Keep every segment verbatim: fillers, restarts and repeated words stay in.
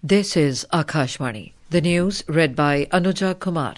This is Akashvani. The news read by Anuja Kumar.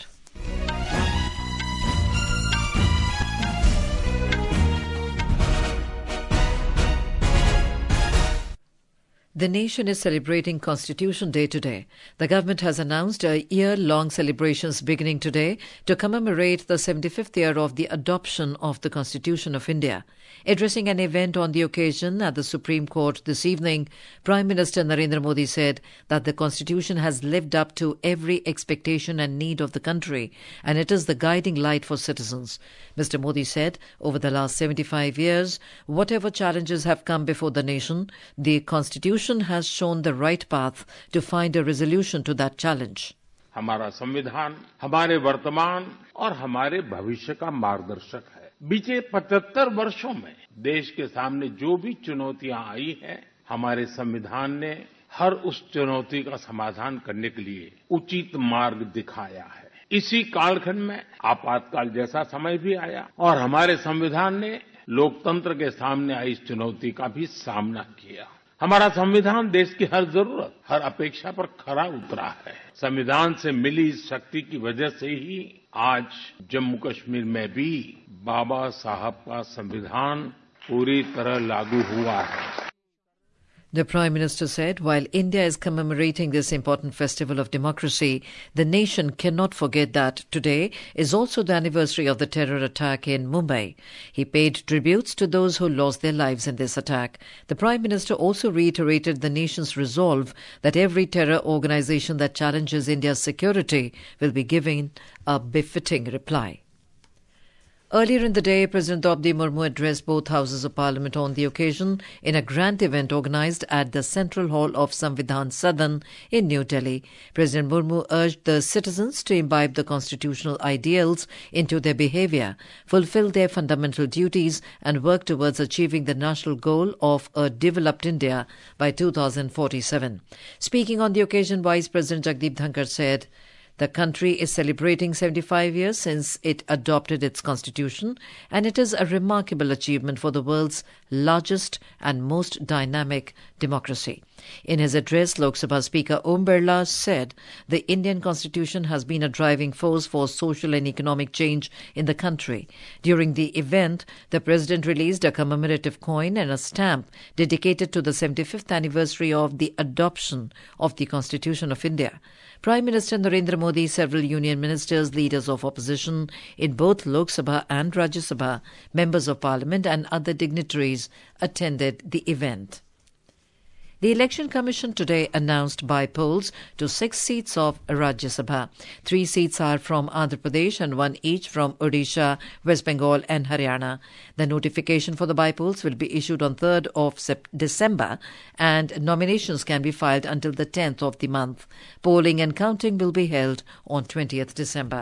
The nation is celebrating Constitution Day today. The government has announced a year-long celebrations beginning today to commemorate the seventy-fifth year of the adoption of the Constitution of India. Addressing an event on the occasion at the Supreme Court this evening, Prime Minister Narendra Modi said that the Constitution has lived up to every expectation and need of the country, and it is the guiding light for citizens. Mister Modi said, over the last seventy-five years, whatever challenges have come before the nation, the Constitution has shown the right path to find a resolution to that challenge. हमारा संविधान हमारे वर्तमान और हमारे भविष्य का मार्गदर्शक है। बीते पचहत्तर वर्षों में देश के सामने जो भी चुनौतियां आई हैं, हमारे संविधान ने हर उस चुनौती का समाधान करने के लिए उचित मार्ग दिखाया है। इसी कालखंड में आपातकाल जैसा समय भी आया और हमारे संविधान ने लोकतंत्र के सामने आई इस चुनौती का भी सामना किया। हमारा संविधान देश की हर जरूरत, हर अपेक्षा पर खरा उतरा है। संविधान से मिली इस शक्ति की वजह से ही आज जम्मू कश्मीर में भी बाबा साहब का संविधान पूरी तरह लागू हुआ है। The Prime Minister said, while India is commemorating this important festival of democracy, the nation cannot forget that today is also the anniversary of the terror attack in Mumbai. He paid tributes to those who lost their lives in this attack. The Prime Minister also reiterated the nation's resolve that every terror organization that challenges India's security will be given a befitting reply. Earlier in the day, President Draupadi Murmu addressed both houses of parliament on the occasion in a grand event organized at the Central Hall of Samvidhan Sadan in New Delhi. President Murmu urged the citizens to imbibe the constitutional ideals into their behavior, fulfill their fundamental duties and work towards achieving the national goal of a developed India by two thousand forty-seven. Speaking on the occasion, Vice President Jagdeep Dhankar said, the country is celebrating seventy-five years since it adopted its constitution, and it is a remarkable achievement for the world's largest and most dynamic democracy. In his address, Lok Sabha Speaker Om Birla said the Indian constitution has been a driving force for social and economic change in the country. During the event, the President released a commemorative coin and a stamp dedicated to the seventy-fifth anniversary of the adoption of the Constitution of India. Prime Minister Narendra Modi, several union ministers, leaders of opposition in both Lok Sabha and Rajya Sabha, members of parliament and other dignitaries attended the event. The Election Commission today announced by-polls to six seats of Rajya Sabha. Three seats are from Andhra Pradesh and one each from Odisha, West Bengal and Haryana. The notification for the by-polls will be issued on third of December and nominations can be filed until the tenth of the month. Polling and counting will be held on twentieth December.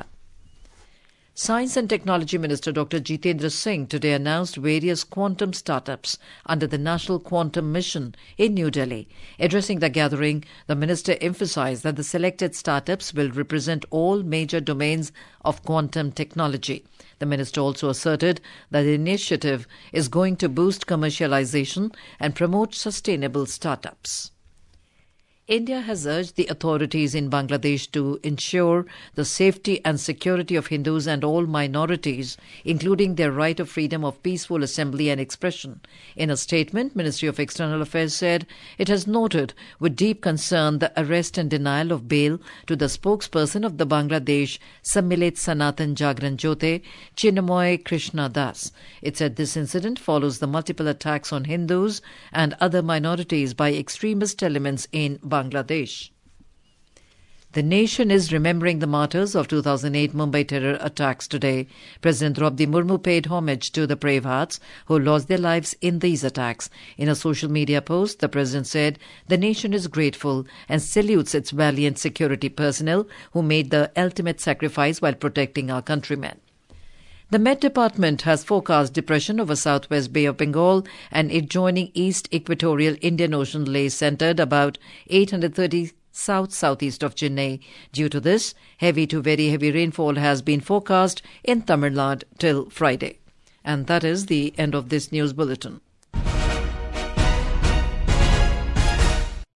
Science and Technology Minister Doctor Jitendra Singh today announced various quantum startups under the National Quantum Mission in New Delhi. Addressing the gathering, the minister emphasized that the selected startups will represent all major domains of quantum technology. The minister also asserted that the initiative is going to boost commercialization and promote sustainable startups. India has urged the authorities in Bangladesh to ensure the safety and security of Hindus and all minorities, including their right of freedom of peaceful assembly and expression. In a statement, Ministry of External Affairs said it has noted with deep concern the arrest and denial of bail to the spokesperson of the Bangladesh Sammilit Sanatan Jagran Jyote, Chinnamoy Krishna Das. It said this incident follows the multiple attacks on Hindus and other minorities by extremist elements in Bangladesh. Bangladesh. The nation is remembering the martyrs of two thousand eight Mumbai terror attacks today. President Draupadi Murmu paid homage to the brave hearts who lost their lives in these attacks. In a social media post, the President said the nation is grateful and salutes its valiant security personnel who made the ultimate sacrifice while protecting our countrymen. The Met Department has forecast depression over southwest Bay of Bengal and adjoining East Equatorial Indian Ocean lay centered about eight hundred thirty south-southeast of Chennai. Due to this, heavy to very heavy rainfall has been forecast in Tamil Nadu till Friday. And that is the end of this news bulletin.